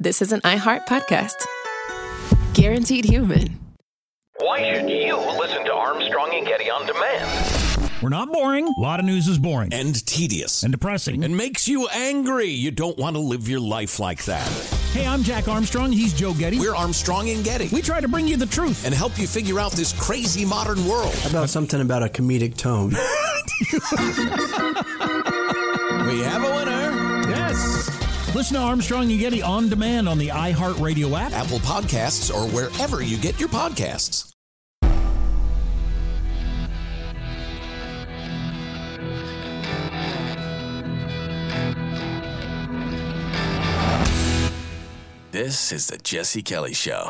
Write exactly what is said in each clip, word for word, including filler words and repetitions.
this is an iHeart podcast. Guaranteed human. Why should you listen to Armstrong and Getty on demand? We're not boring. A lot of news is boring. And tedious. And depressing. And makes you angry. You don't want to live your life like that. Hey, I'm Jack Armstrong. He's Joe Getty. We're Armstrong and Getty. We try to bring you the truth. And help you figure out this crazy modern world. How about something about a comedic tone? We have a winner. Yes. Listen to Armstrong and Getty on demand on the iHeartRadio app, Apple Podcasts, or wherever you get your podcasts. This is the Jesse Kelly Show.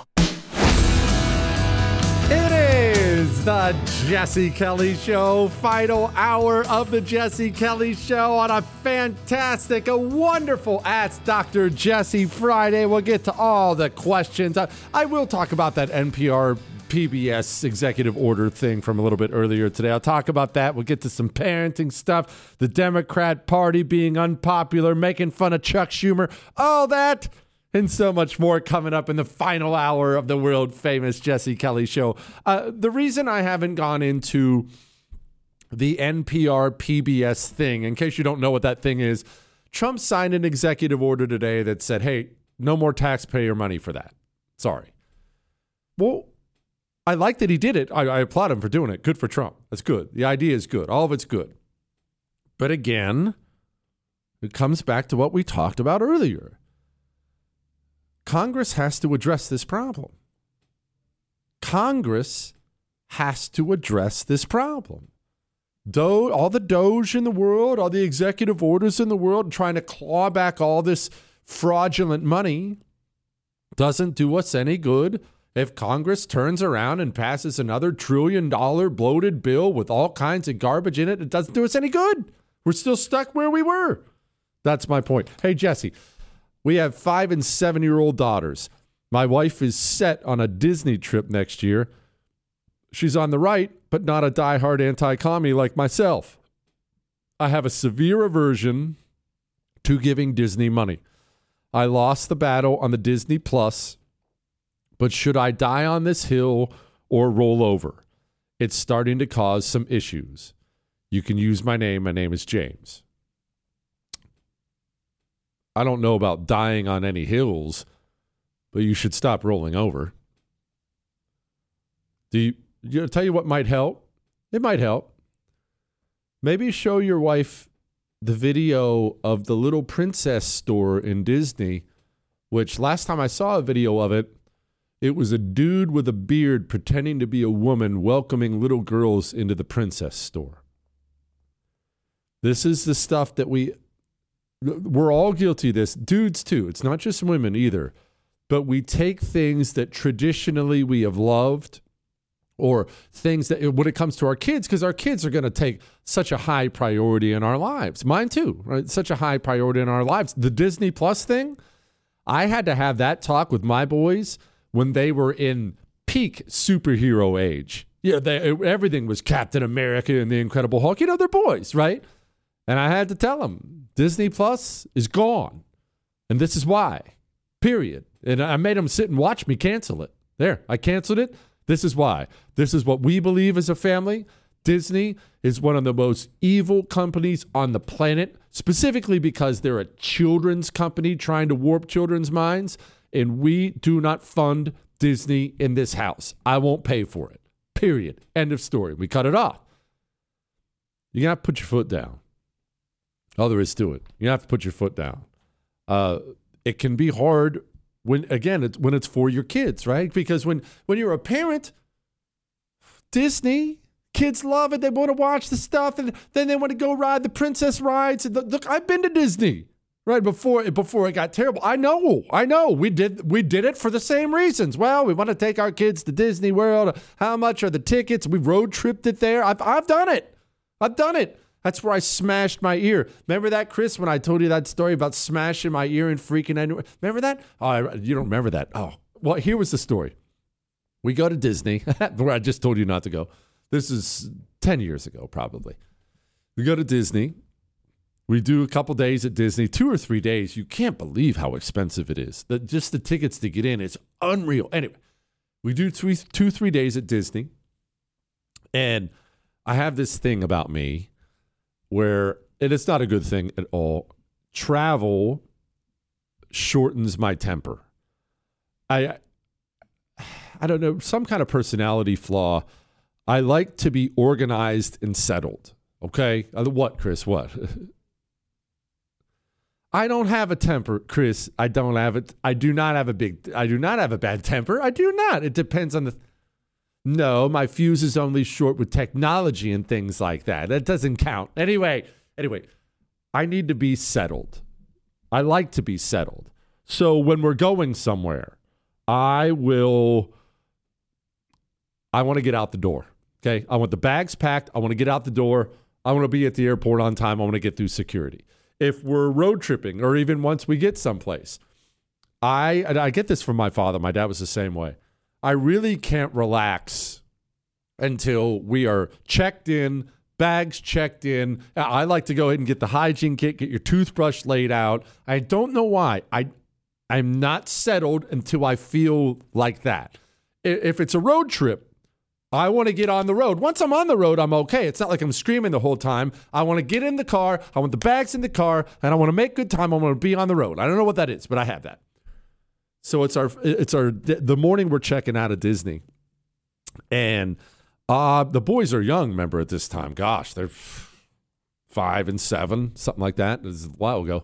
It is the Jesse Kelly Show, final hour of the Jesse Kelly Show on a fantastic, a wonderful Ask Doctor Jesse Friday. We'll get to all the questions. I, I will talk about that N P R P B S executive order thing from a little bit earlier today. I'll talk about that. We'll get to some parenting stuff, the Democrat Party being unpopular, making fun of Chuck Schumer, all that and so much more coming up in the final hour of the world-famous Jesse Kelly Show. Uh, the reason I haven't gone into the N P R P B S thing, in case you don't know what that thing is, Trump signed an executive order today that said, hey, no more taxpayer money for that. Sorry. Well, I like that he did it. I, I applaud him for doing it. Good for Trump. That's good. The idea is good. All of it's good. But again, it comes back to what we talked about earlier. Congress has to address this problem. Congress has to address this problem. Do- all the Doge in the world, all the executive orders in the world, trying to claw back all this fraudulent money doesn't do us any good if Congress turns around and passes another trillion dollar bloated bill with all kinds of garbage in it. It doesn't do us any good. We're still stuck where we were. That's my point. Hey, Jesse. We have five and seven-year-old daughters. My wife is set on a Disney trip next year. She's on the right, but not a diehard anti-commie like myself. I have a severe aversion to giving Disney money. I lost the battle on the Disney Plus, but should I die on this hill or roll over? It's starting to cause some issues. You can use my name. My name is James. I don't know about dying on any hills, but you should stop rolling over. Do you, you know, tell you what might help? It might help. Maybe show your wife the video of the Little Princess store in Disney, which last time I saw a video of it, it was a dude with a beard pretending to be a woman welcoming little girls into the princess store. This is the stuff that we... We're all guilty of this. Dudes, too. It's not just women either. But we take things that traditionally we have loved or things that when it comes to our kids, because our kids are going to take such a high priority in our lives. Mine, too. Right? Such a high priority in our lives. The Disney Plus thing, I had to have that talk with my boys when they were in peak superhero age. Yeah, they, everything was Captain America and the Incredible Hulk. You know, they're boys, right? And I had to tell them, Disney Plus is gone. And this is why, period. And I made them sit and watch me cancel it. There, I canceled it. This is why. This is what we believe as a family. Disney is one of the most evil companies on the planet, specifically because they're a children's company trying to warp children's minds. And we do not fund Disney in this house. I won't pay for it, period. End of story. We cut it off. You got to put your foot down. All there is to it. You have to put your foot down. Uh, it can be hard when, again, it's when it's for your kids, right? Because when, when you're a parent, Disney, kids love it. They want to watch the stuff, and then they want to go ride the princess rides. And look, I've been to Disney, right, before before it got terrible. I know, I know. We did we did it for the same reasons. Well, we want to take our kids to Disney World. How much are the tickets? We road tripped it there. I've I've done it. I've done it. That's where I smashed my ear. Remember that, Chris, when I told you that story about smashing my ear and freaking out? Remember that? Oh, I, you don't remember that. Oh, well, here was the story. We go to Disney, where I just told you not to go. This is ten years ago, probably. We go to Disney, We do a couple days at Disney, two or three days. You can't believe how expensive it is. The, just the tickets to get in, it's unreal. Anyway, we do three, two, three days at Disney. And I have this thing about me where, and it's not a good thing at all, travel shortens my temper. I, I don't know, some kind of personality flaw. I like to be organized and settled. Okay? What, Chris? What? I don't have a temper, Chris. I don't have it. I do not have a big, I do not have a bad temper. I do not. It depends on the, no, my fuse is only short with technology and things like that. That doesn't count. Anyway, anyway, I need to be settled. I like to be settled. So when we're going somewhere, I will, I want to get out the door. Okay. I want the bags packed. I want to get out the door. I want to be at the airport on time. I want to get through security. If we're road tripping, or even once we get someplace, I and I get this from my father. My dad was the same way. I really can't relax until we are checked in, bags checked in. I like to go ahead and get the hygiene kit, get your toothbrush laid out. I don't know why. I, I'm not settled until I feel like that. If it's a road trip, I want to get on the road. Once I'm on the road, I'm okay. It's not like I'm screaming the whole time. I want to get in the car. I want the bags in the car, and I want to make good time. I want to be on the road. I don't know what that is, but I have that. So it's our it's our the morning we're checking out of Disney, and uh, the boys are young. Remember at this time, gosh, they're five and seven, something like that. This is a while ago.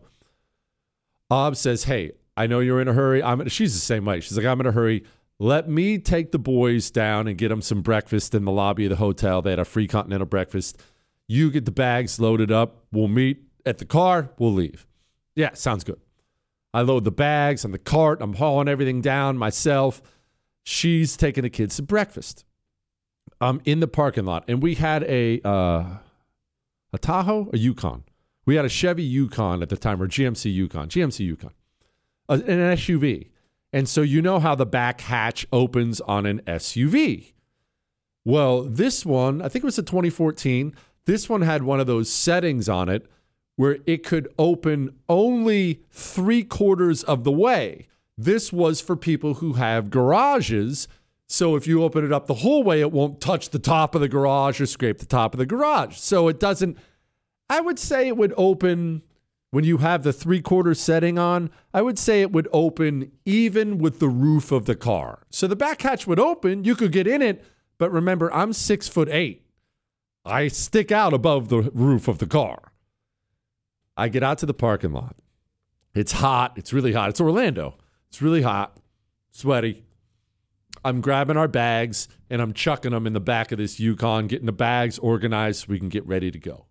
Ob says, "Hey, I know you're in a hurry. I'm." She's the same way. She's like, "I'm in a hurry. Let me take the boys down and get them some breakfast in the lobby of the hotel. They had a free continental breakfast. You get the bags loaded up. We'll meet at the car. We'll leave." Yeah, sounds good. I load the bags on the cart. I'm hauling everything down myself. She's taking the kids to breakfast. I'm in the parking lot, and we had a uh, a Tahoe, a Yukon. We had a Chevy Yukon at the time, or G M C Yukon, G M C Yukon, uh, an S U V. And so you know how the back hatch opens on an S U V. Well, this one, I think it was a twenty fourteen, this one had one of those settings on it where it could open only three quarters of the way. This was for people who have garages. So if you open it up the whole way, it won't touch the top of the garage or scrape the top of the garage. So it doesn't, I would say it would open... When you have the three-quarter setting on, I would say it would open even with the roof of the car. So the back hatch would open, you could get in it, but remember, I'm six foot eight. I stick out above the roof of the car. I get out to the parking lot. It's hot. It's really hot. It's Orlando. It's really hot, sweaty. I'm grabbing our bags, and I'm chucking them in the back of this Yukon, getting the bags organized so we can get ready to go.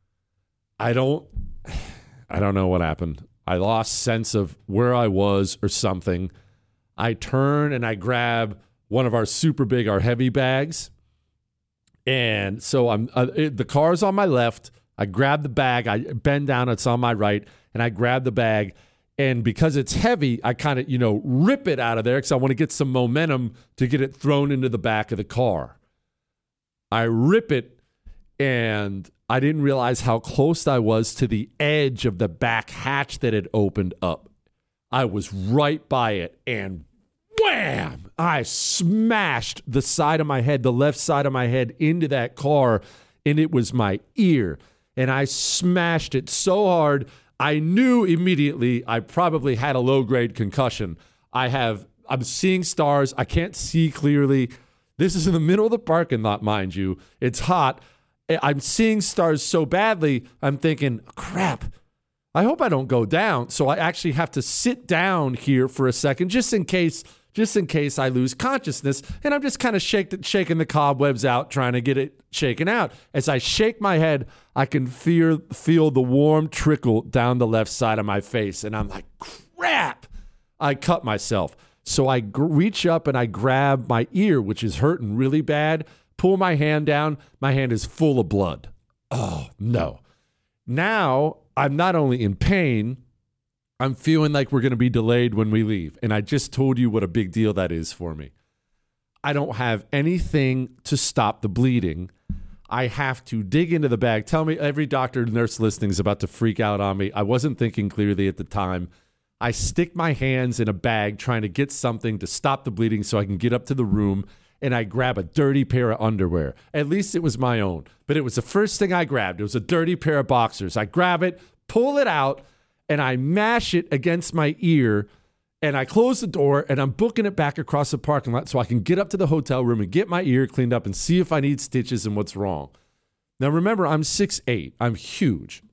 I don't... I don't know what happened. I lost sense of where I was or something. I turn and I grab one of our super big, our heavy bags. And so I'm uh, it, the car's on my left. I grab the bag. I bend down. It's on my right. And I grab the bag. And because it's heavy, I kind of, you know, rip it out of there because I want to get some momentum to get it thrown into the back of the car. I rip it, and I didn't realize how close I was to the edge of the back hatch that had opened up. I was right by it, and wham! I smashed the side of my head, the left side of my head, into that car, and it was my ear. And I smashed it so hard, I knew immediately I probably had a low-grade concussion. I have, I'm seeing stars. I can't see clearly. This is in the middle of the parking lot, mind you. It's hot. I'm seeing stars so badly, I'm thinking, crap, I hope I don't go down. So I actually have to sit down here for a second just in case just in case I lose consciousness. And I'm just kind of shake the, shaking the cobwebs out, trying to get it shaken out. As I shake my head, I can feel, feel the warm trickle down the left side of my face. And I'm like, crap, I cut myself. So I g- reach up and I grab my ear, which is hurting really bad. Pull my hand down. My hand is full of blood. Oh, no. Now, I'm not only in pain, I'm feeling like we're going to be delayed when we leave. And I just told you what a big deal that is for me. I don't have anything to stop the bleeding. I have to dig into the bag. Tell me, every doctor, nurse listening is about to freak out on me. I wasn't thinking clearly at the time. I stick my hands in a bag trying to get something to stop the bleeding so I can get up to the room, and I grab a dirty pair of underwear. At least it was my own, but it was the first thing I grabbed. It was a dirty pair of boxers. I grab it, pull it out, and I mash it against my ear, and I close the door, and I'm booking it back across the parking lot so I can get up to the hotel room and get my ear cleaned up and see if I need stitches and what's wrong. Now, remember, I'm six eight. I'm huge.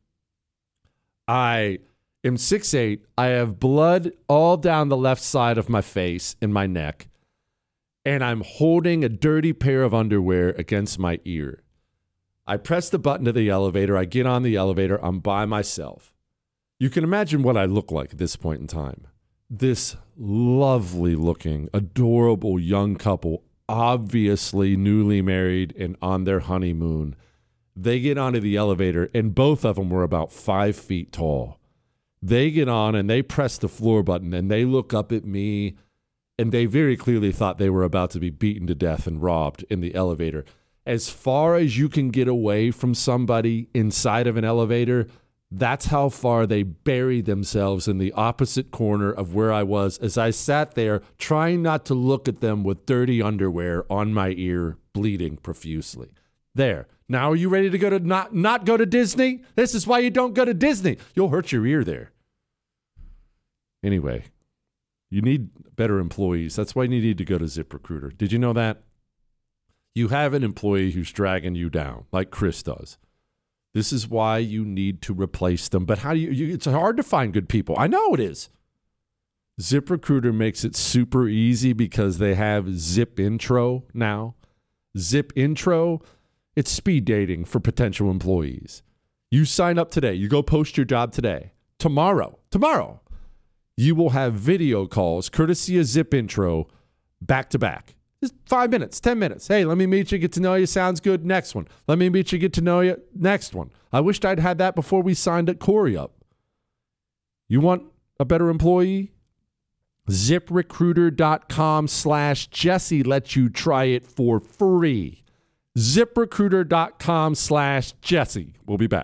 I am six eight. I have blood all down the left side of my face and my neck, and I'm holding a dirty pair of underwear against my ear. I press the button to the elevator. I get on the elevator. I'm by myself. You can imagine what I look like at this point in time. This lovely looking, adorable young couple, obviously newly married and on their honeymoon. They get onto the elevator, and both of them were about five feet tall. They get on and they press the floor button, and they look up at me, and they very clearly thought they were about to be beaten to death and robbed in the elevator. As far as you can get away from somebody inside of an elevator, that's how far they buried themselves in the opposite corner of where I was as I sat there trying not to look at them with dirty underwear on my ear, bleeding profusely. There. Now are you ready to go to not, not go to Disney? This is why you don't go to Disney. You'll hurt your ear there. Anyway, you need better employees. That's why you need to go to ZipRecruiter. Did you know that? You have an employee who's dragging you down, like Chris does. This is why you need to replace them. But how do you, you it's hard to find good people. I know it is. ZipRecruiter makes it super easy because they have Zip Intro now. Zip Intro, it's speed dating for potential employees. You sign up today. You go post your job today. Tomorrow, tomorrow, you will have video calls courtesy of Zip Intro back to back. Just five minutes, ten minutes. Hey, let me meet you, get to know you. Sounds good. Next one. Let me meet you, get to know you. Next one. I wished I'd had that before we signed at Corey up. You want a better employee? ZipRecruiter.com slash Jesse lets you try it for free. ZipRecruiter.com slash Jesse. We'll be back.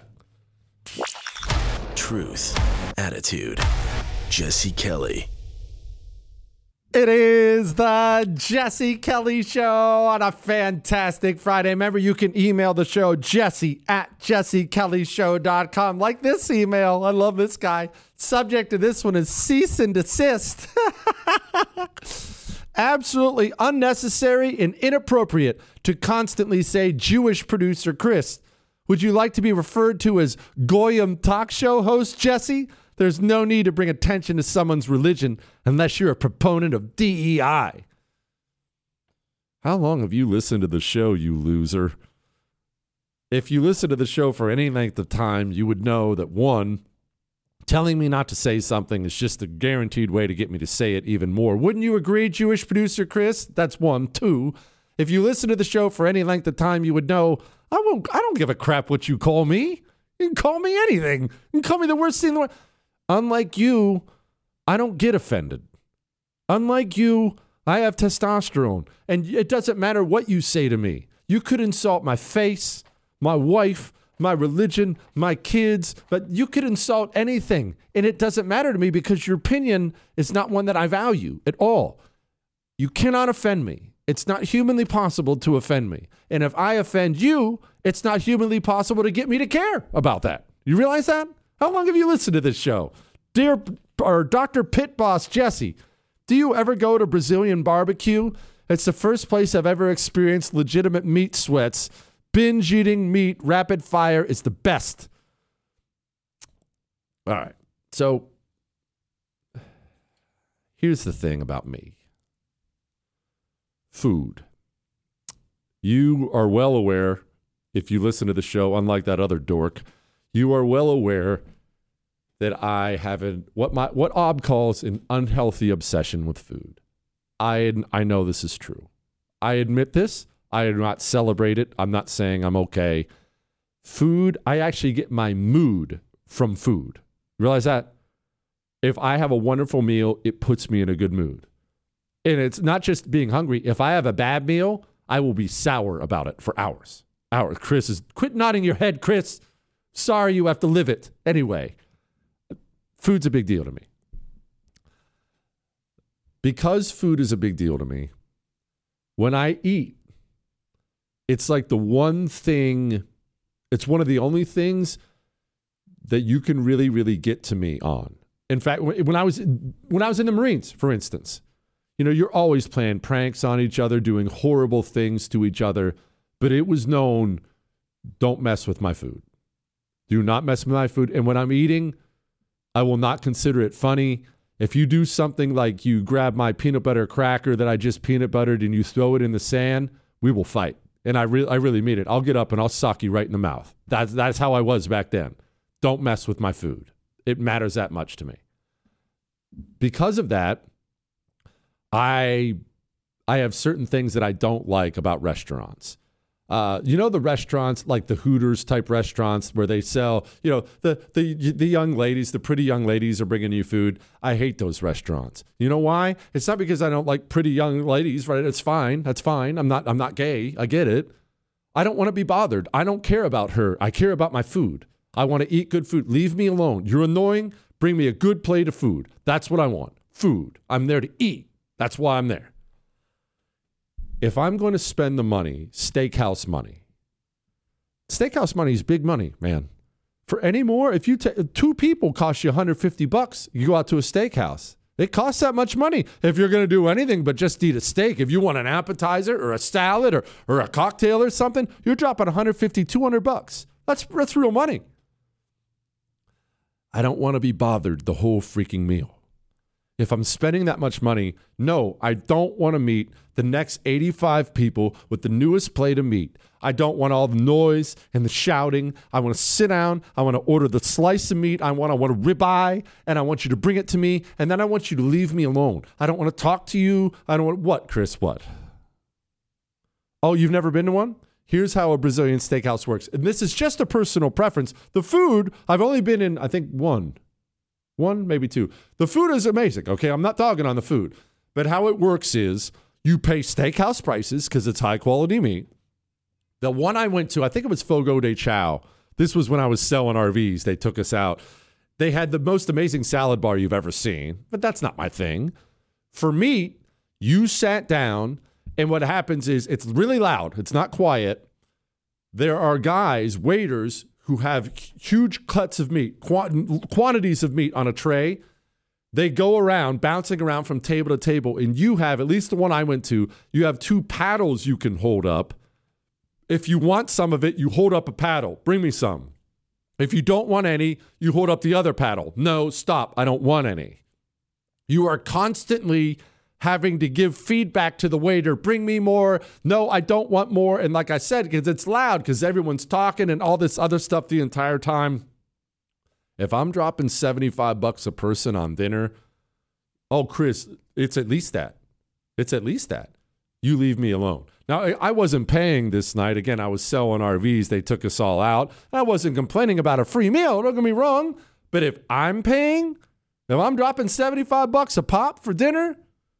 Truth, attitude, Jesse Kelly. It is the Jesse Kelly Show on a fantastic Friday. Remember, you can email the show, Jesse at jesse kelly show dot com. Like this email. I love this guy. Subject to this one is cease and desist. Absolutely unnecessary and inappropriate to constantly say Jewish producer Chris. Would you like to be referred to as Goyim talk show host Jesse? There's no need to bring attention to someone's religion unless you're a proponent of D E I. How long have you listened to the show, you loser? If you listen to the show for any length of time, you would know that, one, telling me not to say something is just a guaranteed way to get me to say it even more. Wouldn't you agree, Jewish producer Chris? That's one. Two, if you listen to the show for any length of time, you would know I won't. I don't give a crap what you call me. You can call me anything. You can call me the worst thing in the world. Unlike you, I don't get offended. Unlike you, I have testosterone. And it doesn't matter what you say to me. You could insult my face, my wife, my religion, my kids, but you could insult anything. And it doesn't matter to me because your opinion is not one that I value at all. You cannot offend me. It's not humanly possible to offend me. And if I offend you, it's not humanly possible to get me to care about that. You realize that? How long have you listened to this show? Dear or Doctor Pit Boss Jesse, do you ever go to Brazilian barbecue? It's the first place I've ever experienced legitimate meat sweats. Binge eating meat, rapid fire is the best. All right. So here's the thing about me. Food. You are well aware, if you listen to the show, unlike that other dork, you are well aware that I have an, what my what Ob calls an unhealthy obsession with food. I I know this is true. I admit this. I do not celebrate it. I'm not saying I'm okay. Food, I actually get my mood from food. You realize that? If I have a wonderful meal, it puts me in a good mood. And it's not just being hungry. If I have a bad meal, I will be sour about it for hours. hour. Chris is, quit nodding your head, Chris. Sorry you have to live it. Anyway, food's a big deal to me. Because food is a big deal to me, when I eat, it's like the one thing, it's one of the only things that you can really, really get to me on. In fact, when I was when I was in the Marines, for instance, you know, you're always playing pranks on each other, doing horrible things to each other, but it was known, don't mess with my food. Do not mess with my food. And when I'm eating, I will not consider it funny. If you do something like you grab my peanut butter cracker that I just peanut buttered and you throw it in the sand, we will fight. And I, re- I really mean it. I'll get up and I'll sock you right in the mouth. That's, that's how I was back then. Don't mess with my food. It matters that much to me. Because of that, I I have certain things that I don't like about restaurants. Uh, you know the restaurants, like the Hooters type restaurants where they sell, you know, the, the the young ladies, the pretty young ladies are bringing you food. I hate those restaurants. You know why? It's not because I don't like pretty young ladies, right? It's fine. That's fine. I'm not I'm not gay. I get it. I don't want to be bothered. I don't care about her. I care about my food. I want to eat good food. Leave me alone. You're annoying. Bring me a good plate of food. That's what I want. Food. I'm there to eat. That's why I'm there. If I'm going to spend the money, steakhouse money, steakhouse money is big money, man. For any more, if you ta- two people cost you one hundred fifty bucks, you go out to a steakhouse. It costs that much money if you're going to do anything but just eat a steak. If you want an appetizer or a salad or, or a cocktail or something, you're dropping one hundred fifty, two hundred bucks. That's that's real money. I don't want to be bothered the whole freaking meal. If I'm spending that much money, no, I don't want to meet the next eighty-five people with the newest plate of meat. I don't want all the noise and the shouting. I want to sit down. I want to order the slice of meat. I want, I want a ribeye, and I want you to bring it to me, and then I want you to leave me alone. I don't want to talk to you. I don't want, what, Chris, what? Oh, you've never been to one? Here's how a Brazilian steakhouse works. And this is just a personal preference. The food, I've only been in, I think, one. One, maybe two. The food is amazing, okay? I'm not dogging on the food. But how it works is you pay steakhouse prices because it's high-quality meat. The one I went to, I think it was Fogo de Chao. This was when I was selling R Vs. They took us out. They had the most amazing salad bar you've ever seen, but that's not my thing. For meat, you sat down, and what happens is it's really loud. It's not quiet. There are guys, waiters, who have huge cuts of meat, qu- quantities of meat on a tray. They go around, bouncing around from table to table, and you have, at least the one I went to, you have two paddles you can hold up. If you want some of it, you hold up a paddle. Bring me some. If you don't want any, you hold up the other paddle. No, stop. I don't want any. You are constantly having to give feedback to the waiter. Bring me more. No, I don't want more. And like I said, because it's loud, because everyone's talking and all this other stuff the entire time. If I'm dropping seventy-five bucks a person on dinner, oh, Chris, it's at least that. It's at least that. You leave me alone. Now, I wasn't paying this night. Again, I was selling R Vs. They took us all out. I wasn't complaining about a free meal. Don't get me wrong. But if I'm paying, if I'm dropping seventy-five bucks a pop for dinner,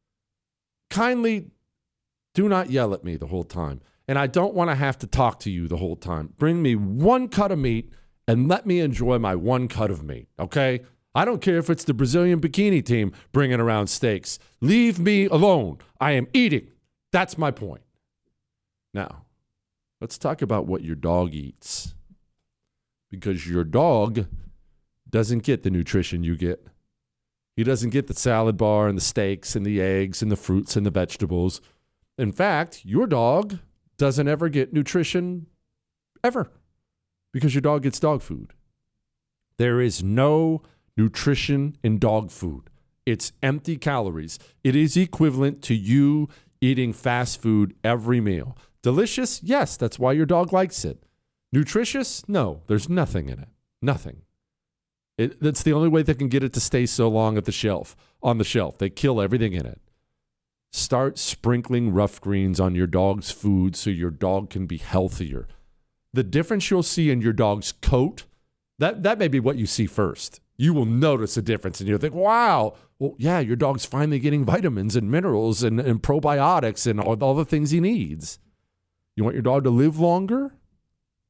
kindly do not yell at me the whole time. And I don't want to have to talk to you the whole time. Bring me one cut of meat and let me enjoy my one cut of meat, okay? I don't care if it's the Brazilian bikini team bringing around steaks. Leave me alone. I am eating. That's my point. Now, let's talk about what your dog eats. Because your dog doesn't get the nutrition you get. He doesn't get the salad bar and the steaks and the eggs and the fruits and the vegetables. In fact, your dog doesn't ever get nutrition ever because your dog gets dog food. There is no nutrition in dog food. It's empty calories. It is equivalent to you eating fast food every meal. Delicious? Yes, that's why your dog likes it. Nutritious? No, there's nothing in it. Nothing. It, that's the only way they can get it to stay so long at the shelf, on the shelf. They kill everything in it. Start sprinkling rough greens on your dog's food so your dog can be healthier. The difference you'll see in your dog's coat, that, that may be what you see first. You will notice a difference and you'll think, wow, well, yeah, your dog's finally getting vitamins and minerals and, and probiotics and all, all the things he needs. You want your dog to live longer?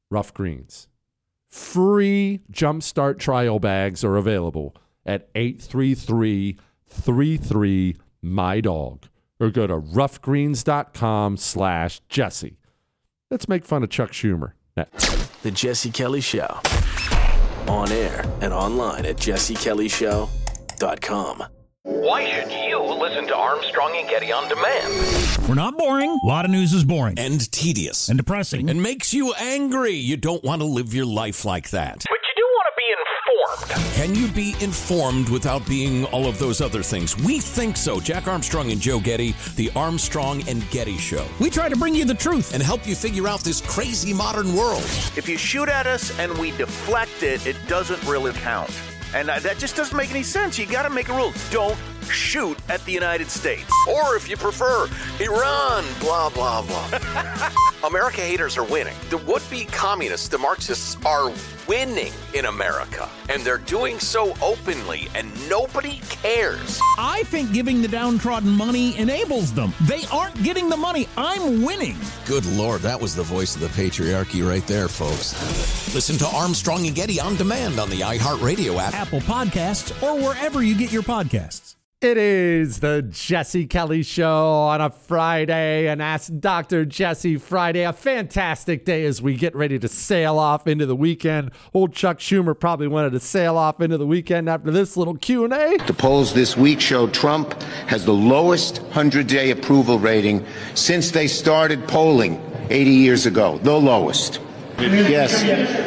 Rough Greens. Free Jumpstart trial bags are available at eight three three, three three, M Y D O G or go to roughgreens.com slash Jesse. Let's make fun of Chuck Schumer. Next. The Jesse Kelly Show. On air and online at jesse kelly show dot com. Why should you listen to Armstrong and Getty on demand? We're not boring. A lot of news is boring And tedious. and depressing. And makes you angry. You don't want to live your life like that. But you do want to be informed. Can you be informed without being all of those other things? We think so. Jack Armstrong and Joe Getty, the Armstrong and Getty Show. We try to bring you the truth. And help you figure out this crazy modern world. If you shoot at us and we deflect it, it doesn't really count. And uh, that just doesn't make any sense. You got to make a rule. Don't shoot at the United States. Or if you prefer, Iran, blah, blah, blah. America haters are winning. The would-be communists, the Marxists, are winning in America. And they're doing so openly, and nobody cares. I think giving the downtrodden money enables them. They aren't getting the money. I'm winning. Good Lord, that was the voice of the patriarchy right there, folks. Listen to Armstrong and Getty on demand on the iHeartRadio app, Apple Podcasts, or wherever you get your podcasts. It is the Jesse Kelly Show on a Friday, and Ask Doctor Jesse Friday. A fantastic day as we get ready to sail off into the weekend. Old Chuck Schumer probably wanted to sail off into the weekend after this little Q and A. The polls this week show Trump has the lowest hundred-day approval rating since they started polling eighty years ago. The lowest. Yes.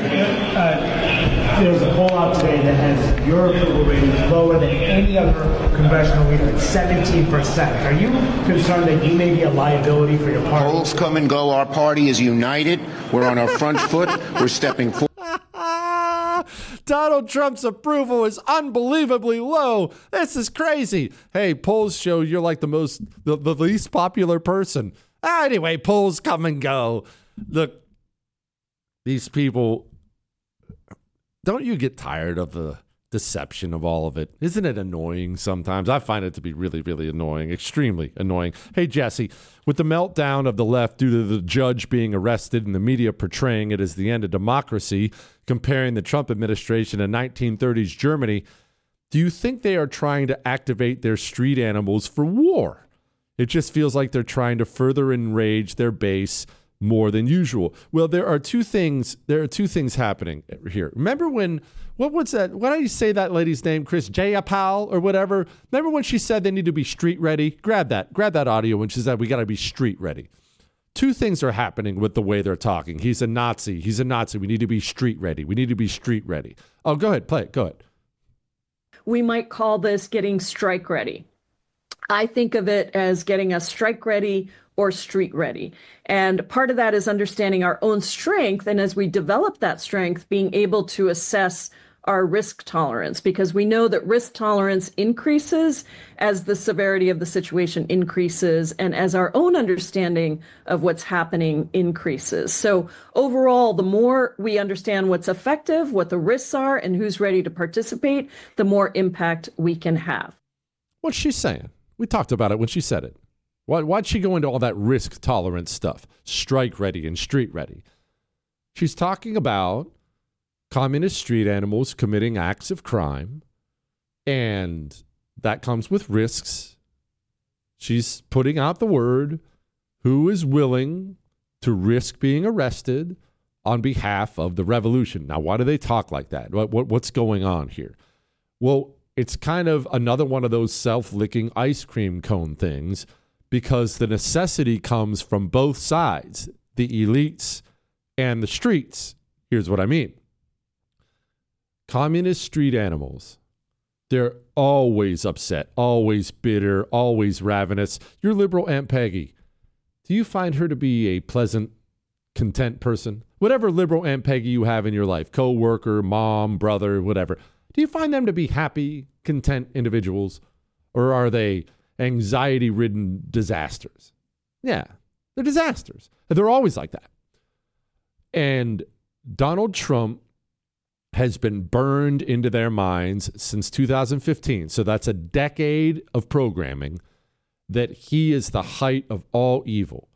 Uh, there's a poll out today that has your approval rating lower than any other congressional leader at seventeen percent. Are you concerned that you may be a liability for your party? Polls come and go. Our party is united. We're on our front foot. We're stepping forward. Donald Trump's approval is unbelievably low. This is crazy. Hey, polls show you're like the most, the, the least popular person. Anyway, polls come and go. Look, these people, don't you get tired of the deception of all of it? Isn't it annoying sometimes? I find it to be really, really annoying, extremely annoying. Hey, Jesse, with the meltdown of the left due to the judge being arrested and the media portraying it as the end of democracy, comparing the Trump administration to nineteen thirties Germany, do you think they are trying to activate their street animals for war? It just feels like they're trying to further enrage their base more than usual. Well, there are two things. There are two things happening here. Remember when, what was that? Why don't you say that lady's name? Chris Jayapal or whatever. Remember when she said they need to be street ready? Grab that. Grab that audio when she said we got to be street ready. Two things are happening with the way they're talking. He's a Nazi. He's a Nazi. We need to be street ready. We need to be street ready. Oh, go ahead. Play it. Go ahead. We might call this getting strike ready. I think of it as getting us strike ready or street ready. And part of that is understanding our own strength. And as we develop that strength, being able to assess our risk tolerance, because we know that risk tolerance increases as the severity of the situation increases and as our own understanding of what's happening increases. So overall, the more we understand what's effective, what the risks are, and who's ready to participate, the more impact we can have. What's she saying? We talked about it when she said it. Why, why'd she go into all that risk tolerance stuff? Strike ready and street ready. She's talking about communist street animals committing acts of crime, and that comes with risks. She's putting out the word, who is willing to risk being arrested on behalf of the revolution. Now, why do they talk like that? What, what what's going on here? Well, it's kind of another one of those self-licking ice cream cone things, because the necessity comes from both sides, the elites and the streets. Here's what I mean. Communist street animals, they're always upset, always bitter, always ravenous. Your liberal Aunt Peggy, do you find her to be a pleasant, content person? Whatever liberal Aunt Peggy you have in your life, co-worker, mom, brother, whatever, do you find them to be happy, content individuals? Or are they anxiety-ridden disasters? Yeah, they're disasters. They're always like that. And Donald Trump has been burned into their minds since two thousand fifteen. So that's a decade of programming that he is the height of all evil.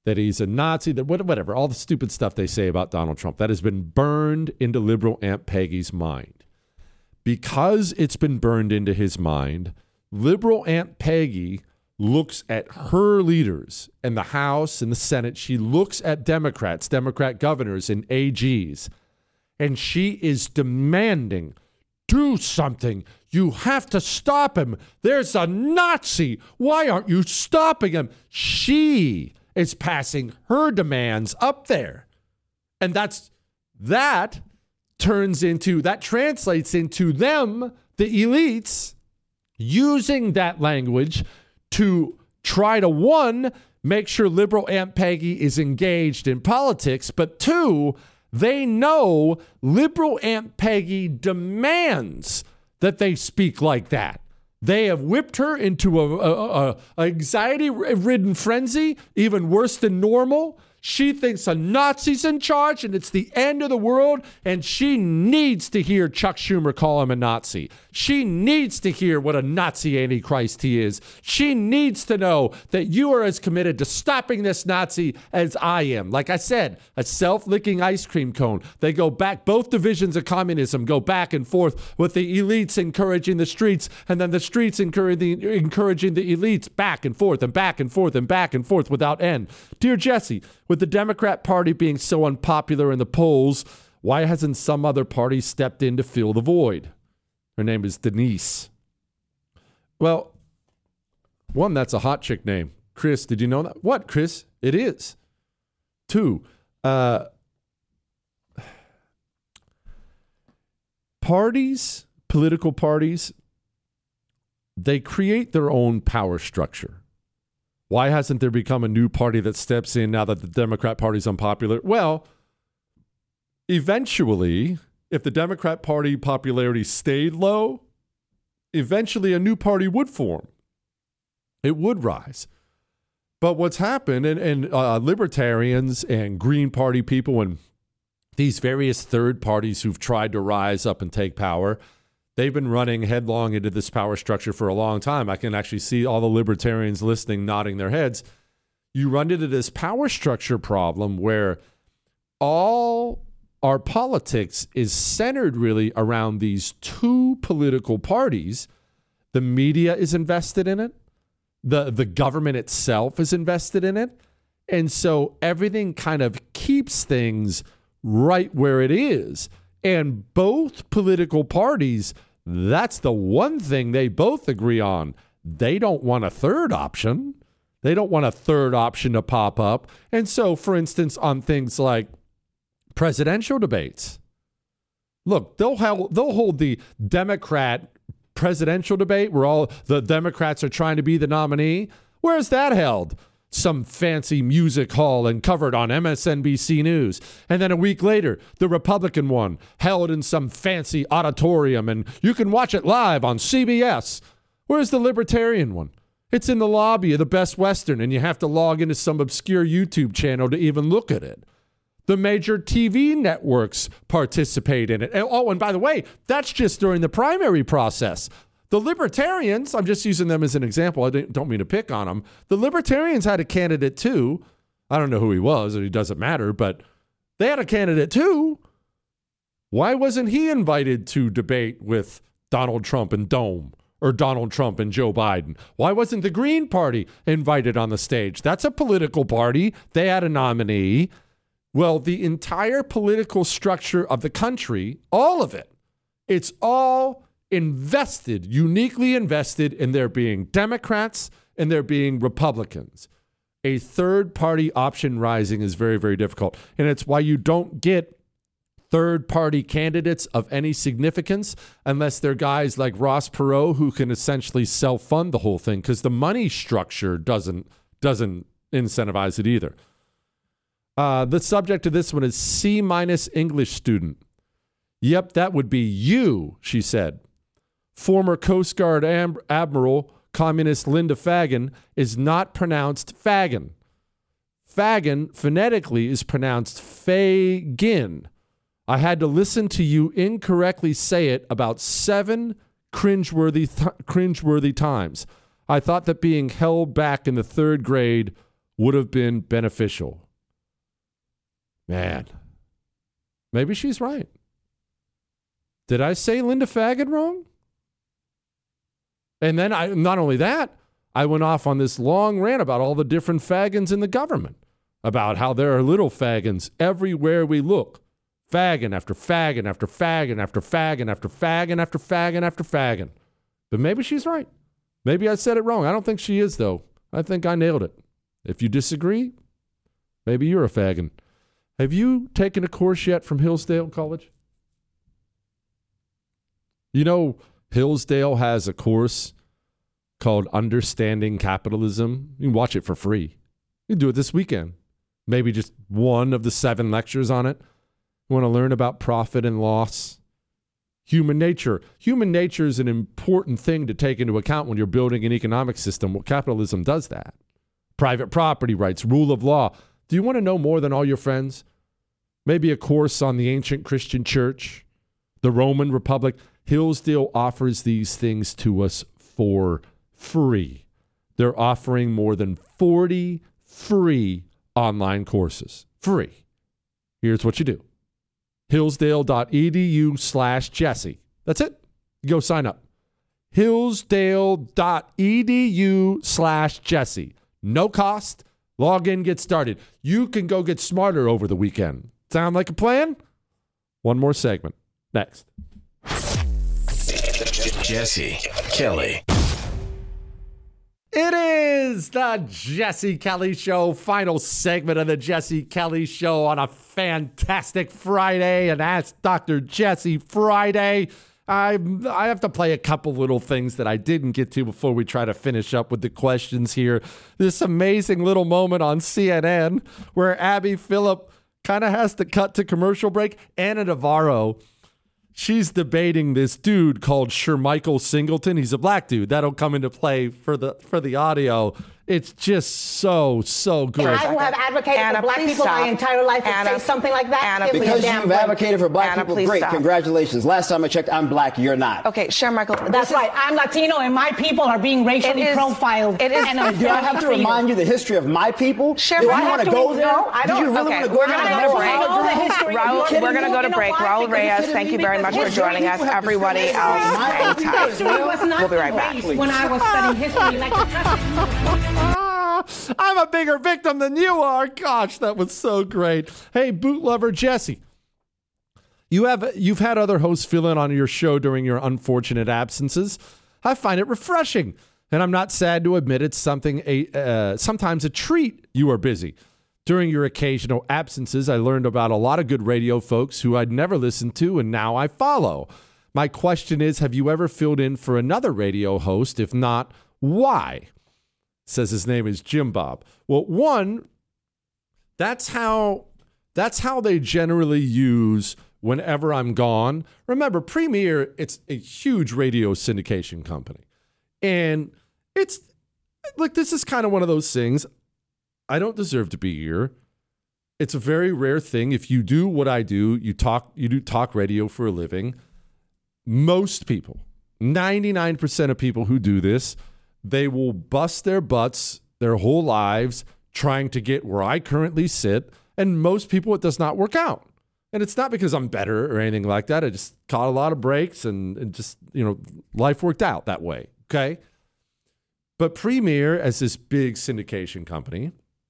that he's a Nazi, that whatever, all the stupid stuff they say about Donald Trump, that has been burned into liberal Aunt Peggy's mind. Because it's been burned into his mind, liberal Aunt Peggy looks at her leaders in the House and the Senate. She looks at Democrats, Democrat governors and A Gs, and she is demanding, do something. You have to stop him. There's a Nazi. Why aren't you stopping him? She is passing her demands up there. And that's that turns into, that translates into them, the elites, using that language to try to, one, make sure liberal Aunt Peggy is engaged in politics, but two, they know liberal Aunt Peggy demands that they speak like that. They have whipped her into a, a, a anxiety-ridden frenzy, even worse than normal. She thinks a Nazi's in charge and it's the end of the world, and she needs to hear Chuck Schumer call him a Nazi. She needs to hear what a Nazi Antichrist he is. She needs to know that you are as committed to stopping this Nazi as I am. Like I said, a self-licking ice cream cone. They go back, both divisions of communism go back and forth with the elites encouraging the streets, and then the streets encouraging, encouraging the elites back and forth and back and forth and back and forth without end. Dear Jesse, with the Democrat Party being so unpopular in the polls, why hasn't some other party stepped in to fill the void? Her name is Denise. Well, one, that's a hot chick name. Chris, did you know that? What, Chris? It is. Two, uh, parties, political parties, they create their own power structure. Why hasn't there become a new party that steps in now that the Democrat Party's unpopular? Well, eventually, if the Democrat Party popularity stayed low, eventually a new party would form. It would rise. But what's happened, and, and uh, libertarians and Green Party people and these various third parties who've tried to rise up and take power, they've been running headlong into this power structure for a long time. I can actually see all the libertarians listening, nodding their heads. You run into this power structure problem where all our politics is centered really around these two political parties. The media is invested in it. The, the government itself is invested in it. And so everything kind of keeps things right where it is. And both political parties, that's the one thing they both agree on. They don't want a third option. They don't want a third option to pop up. And so, for instance, on things like presidential debates, look, they'll hold, they'll hold the Democrat presidential debate where all the Democrats are trying to be the nominee. Where's that held? Some fancy music hall and covered on M S N B C News. And then a week later, the Republican one held in some fancy auditorium, and you can watch it live on C B S. Where's the Libertarian one? It's in the lobby of the Best Western, and you have to log into some obscure YouTube channel to even look at it. The major T V networks participate in it. And, oh, and by the way, that's just during the primary process. The Libertarians, I'm just using them as an example. I don't mean to pick on them. The Libertarians had a candidate too. I don't know who he was, and it doesn't matter, but they had a candidate too. Why wasn't he invited to debate with Donald Trump and Dome or Donald Trump and Joe Biden? Why wasn't the Green Party invited on the stage? That's a political party. They had a nominee. Well, the entire political structure of the country, all of it, it's all invested, uniquely invested in there being Democrats and there being Republicans. A third party option rising is very, very difficult. And it's why you don't get third party candidates of any significance unless they're guys like Ross Perot who can essentially self-fund the whole thing, because the money structure doesn't doesn't incentivize it either. Uh, the subject of this one is C minus English student. Yep, that would be you, she said. Former Coast Guard Am- Admiral, communist Linda Fagan, is not pronounced Fagan. Fagan phonetically is pronounced Fagin. I had to listen to you incorrectly say it about seven cringeworthy, th- cringeworthy times. I thought that being held back in the third grade would have been beneficial. Man, maybe she's right. Did I say Linda Fagan wrong? And then I, not only that, I went off on this long rant about all the different fagans in the government, about how there are little fagans everywhere we look. Fagin after fagin after fagin after fagin after fagin after fagin after fagin. But maybe she's right. Maybe I said it wrong. I don't think she is, though. I think I nailed it. If you disagree, maybe you're a fagin. Have you taken a course yet from Hillsdale College? You know, Hillsdale has a course called Understanding Capitalism. You can watch it for free. You can do it this weekend. Maybe just one of the seven lectures on it. You want to learn about profit and loss? Human nature. Human nature is an important thing to take into account when you're building an economic system. Well, capitalism does that. Private property rights, rule of law. Do you want to know more than all your friends? Maybe a course on the ancient Christian church, the Roman Republic. Hillsdale offers these things to us for free. They're offering more than forty free online courses. Free. Here's what you do. Hillsdale.edu slash Jesse. That's it. Go sign up. Hillsdale.edu slash Jesse. No cost. Log in, get started. You can go get smarter over the weekend. Sound like a plan? One more segment. Next. Jesse Kelly. It is the Jesse Kelly Show, final segment of the Jesse Kelly Show on a fantastic Friday, and Ask Doctor Jesse Friday. I I have to play a couple little things that I didn't get to before we try to finish up with the questions here. This amazing little moment on C N N where Abby Phillip kind of has to cut to commercial break. Anna Navarro, she's debating this dude called Shermichael Singleton. He's a black dude. That'll come into play for the for the audio. It's just so, so good. And I who have advocated Anna, for black people stop. my entire life and Anna, say something like that. Anna, Give me a Because damn you've break. advocated for black Anna, people, please great. stop. Congratulations. Last time I checked, I'm black. You're not. Okay, Shermichael. That's right. I'm Latino and my people are being racially It is- profiled. it is- and And do I have to remind you the history of my people? Sure, Do but I I want have to to go read- there? no, I Did you don't. really Okay, want to go we're there? gonna and go never to break. follow Know the through? history. Raul, You're kidding we're going to me? go to You know break. why? Raul Because Reyes, history thank you very much for makes joining us. people have to Everybody stay else, away. hang tight. History was not We'll be right back. erased when I was studying history. Like I'm a bigger victim than you are. Gosh, that was so great. Hey, boot lover Jesse. You have you've had other hosts fill in on your show during your unfortunate absences. I find it refreshing, and I'm not sad to admit it's something a uh, sometimes a treat. You are busy. During your occasional absences, I learned about a lot of good radio folks who I'd never listened to, and now I follow. My question is, have you ever filled in for another radio host? If not, why? Says his name is Jim Bob. Well, one, that's how that's how they generally use whenever I'm gone. Remember, Premiere, it's a huge radio syndication company. And it's like, this is kind of one of those things. I don't deserve to be here. It's a very rare thing. If you do what I do, you talk, you do talk radio for a living. Most people, ninety-nine percent of people who do this, they will bust their butts their whole lives trying to get where I currently sit. And most people, it does not work out. And it's not because I'm better or anything like that. I just caught a lot of breaks and, and just, you know, life worked out that way. Okay. But Premiere, as this big syndication company,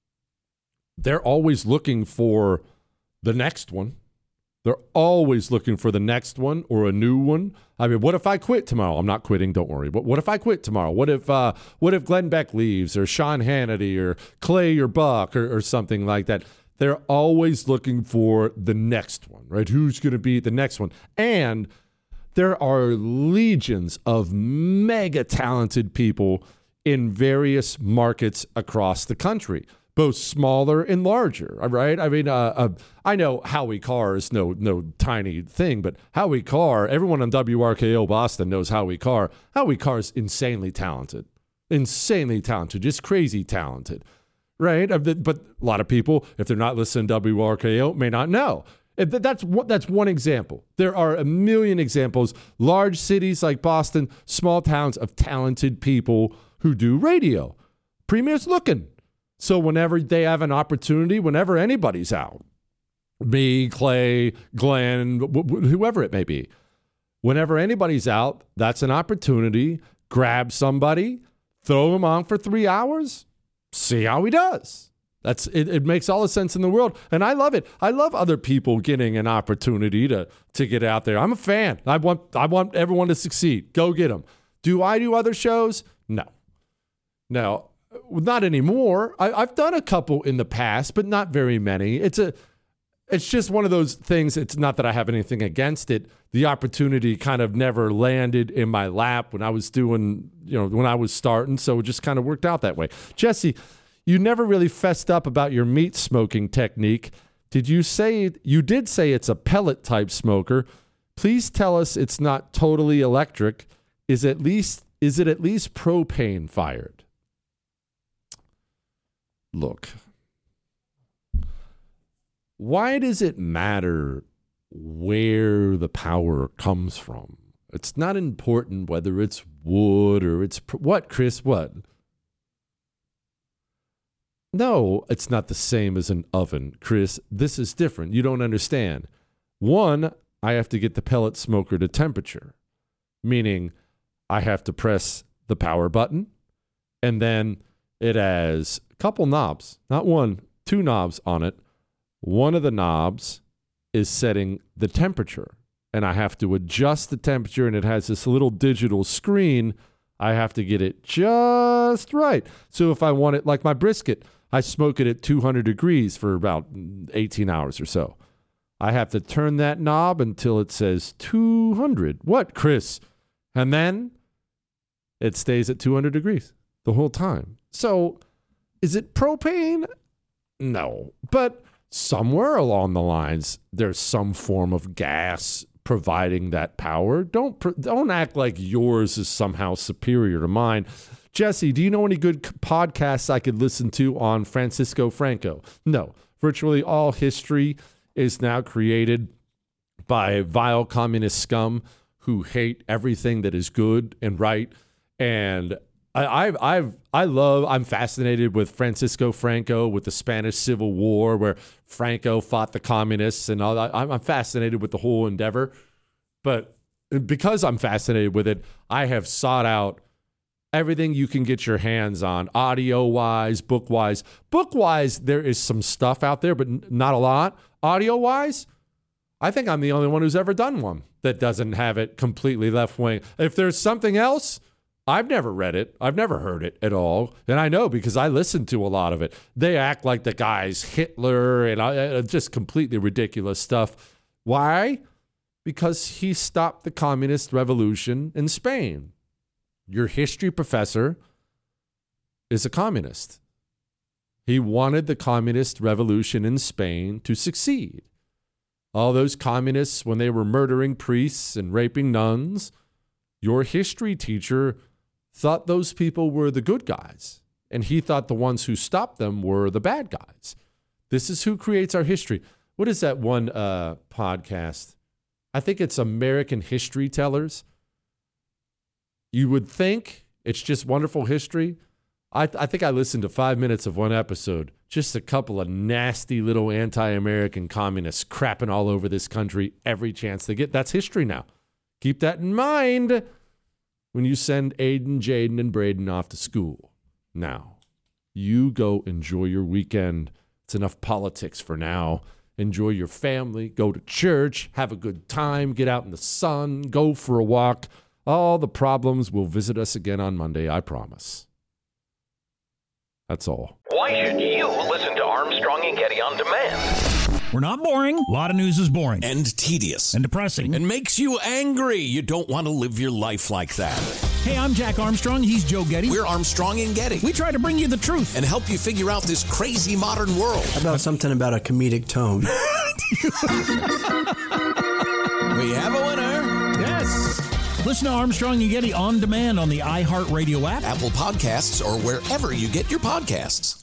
they're always looking for the next one. They're always looking for the next one or a new one. I mean, what if I quit tomorrow? I'm not quitting, don't worry. But what if I quit tomorrow? What if uh, what if Glenn Beck leaves or Sean Hannity or Clay or Buck or, or something like that? They're always looking for the next one, right? Who's going to be the next one? And there are legions of mega talented people in various markets across the country, both smaller and larger, right? I mean, uh, uh, I know Howie Carr is no no tiny thing, but Howie Carr, everyone on W R K O Boston knows Howie Carr. Howie Carr is insanely talented, insanely talented, just crazy talented, right? But a lot of people, if they're not listening to W R K O, may not know. That's one, that's one example. There are a million examples, large cities like Boston, small towns of talented people who do radio. Premier's looking. So whenever they have an opportunity, whenever anybody's out, me, Clay, Glenn, wh- wh- whoever it may be, whenever anybody's out, that's an opportunity. Grab somebody, throw him on for three hours, see how he does. That's it, it makes all the sense in the world. And I love it. I love other people getting an opportunity to, to get out there. I'm a fan. I want I want everyone to succeed. Go get them. Do I do other shows? No. No. Not anymore. I, I've done a couple in the past, but not very many. It's a, it's just one of those things. It's not that I have anything against it. The opportunity kind of never landed in my lap when I was doing, you know, when I was starting. So it just kind of worked out that way. Jesse, you never really fessed up about your meat smoking technique. Did you say, you did say it's a pellet type smoker. Please tell us it's not totally electric. Is at least, is it at least propane fired? Look, why does it matter where the power comes from? It's not important whether it's wood or it's pr- what, Chris? What? No, it's not the same as an oven, Chris. This is different. You don't understand. One, I have to get the pellet smoker to temperature, meaning I have to press the power button, and then it has a couple knobs, not one, two knobs on it. One of the knobs is setting the temperature, and I have to adjust the temperature, and it has this little digital screen. I have to get it just right. So if I want it like my brisket, I smoke it at two hundred degrees for about eighteen hours or so. I have to turn that knob until it says two hundred. What, Chris? And then it stays at two hundred degrees the whole time. So is it propane? No. But somewhere along the lines, there's some form of gas providing that power. Don't don't act like yours is somehow superior to mine. Jesse, do you know any good podcasts I could listen to on Francisco Franco? No. Virtually all history is now created by vile communist scum who hate everything that is good and right. And I, I've, I've, I love, I'm fascinated with Francisco Franco, with the Spanish Civil War, where Franco fought the communists and all that. I'm, I'm fascinated with the whole endeavor. But because I'm fascinated with it, I have sought out everything you can get your hands on, audio-wise, book-wise. Book-wise, there is some stuff out there, but n- not a lot. Audio-wise, I think I'm the only one who's ever done one that doesn't have it completely left-wing. If there's something else, I've never read it. I've never heard it at all. And I know because I listen to a lot of it. They act like the guy's Hitler and uh, just completely ridiculous stuff. Why? Because he stopped the communist revolution in Spain. Your history professor is a communist. He wanted the communist revolution in Spain to succeed. All those communists, when they were murdering priests and raping nuns, your history teacher thought those people were the good guys, and he thought the ones who stopped them were the bad guys. This is who creates our history. What is that one uh, podcast? I think it's American History Tellers. You would think it's just wonderful history. I, th- I think I listened to five minutes of one episode. Just a couple of nasty little anti-American communists crapping all over this country every chance they get. That's history now. Keep that in mind when you send Aiden, Jaden, and Braden off to school. Now, you go enjoy your weekend. It's enough politics for now. Enjoy your family. Go to church. Have a good time. Get out in the sun. Go for a walk. All the problems will visit us again on Monday, I promise. That's all. Why should you listen to Armstrong and Getty on demand? We're not boring. A lot of news is boring. And tedious. And depressing. And makes you angry. You don't want to live your life like that. Hey, I'm Jack Armstrong. He's Joe Getty. We're Armstrong and Getty. We try to bring you the truth. And help you figure out this crazy modern world. How about something about a comedic tone? We have a winner. Yes. Listen to Armstrong and Getty on demand on the iHeartRadio app, Apple Podcasts, or wherever you get your podcasts.